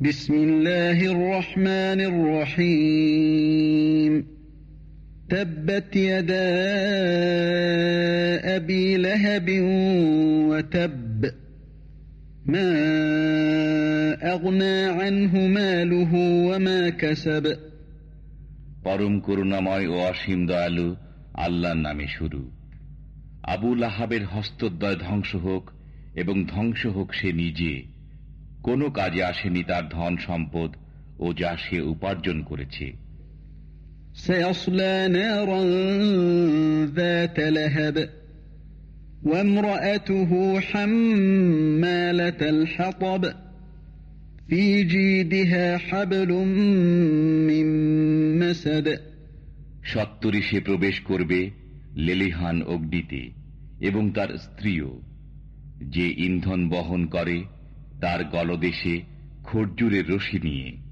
বিসমিল্লাহির রহমানির রহিম। তাব্বাত ইয়াদা আবি লাহাব ওয়া তাব, মা আগনা আনহু মালুহু ওয়া মা কাসাব। পরম করুণাময় ও অসীম দয়ালু আল্লাহর নামে শুরু। আবু লাহাবের হস্তদ্বয় ধ্বংস হোক এবং ধ্বংস হোক সে নিজে। কোনো কাজে আসেনি তার ধন সম্পদ ও যা সে উপার্জন করেছে। সায়াসলা নারান যাতা লাহাব ওয়া ইমরাআতুহু হাম্মালাতাল হাতাব ফি জিদিহা হাবলুম মিন মাসাদ। সত্তরই সে প্রবেশ করবে লেলিহান অগ্নিতে, এবং তার স্ত্রীও, যে ইন্ধন বহন করে তার গলদেশে খর্জুরের রশি নিয়ে।